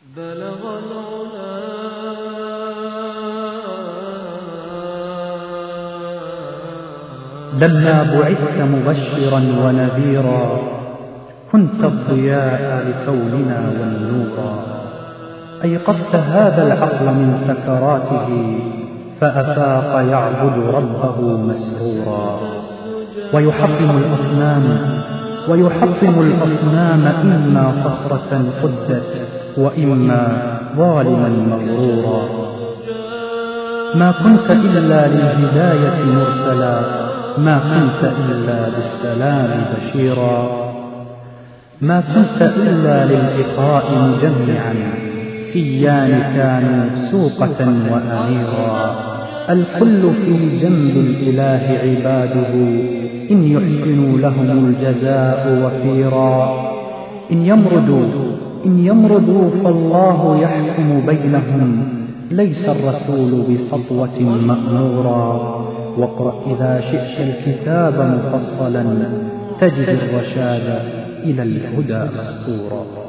بلغ العلا لما بعثت مبشرا ونذيرا كنت الضياء لكوننا والنورا. أيقظت هذا العقل من سكراته فأفاق يعبد ربه مسرورا. ويحطم الأصنام إما صخرة قدت وإما ظالما مغرورا. ما كنت إلا للهداية مرسلا، ما كنت إلا بالسلام بشيرا. ما كنت إلا للإخاء مجمعا، سيان كانوا سوقة وأميرا. الكل في جنب الإله عباده، إن يحسنوا لهم الجزاء وفيرا. إن يمرضوا فالله يحكم بينهم، ليس الرسول بسطوة مأمورا. واقرأ إذا شئت الكتاب مفصلا، تجد الرشاد إلى الهدى مسطورا.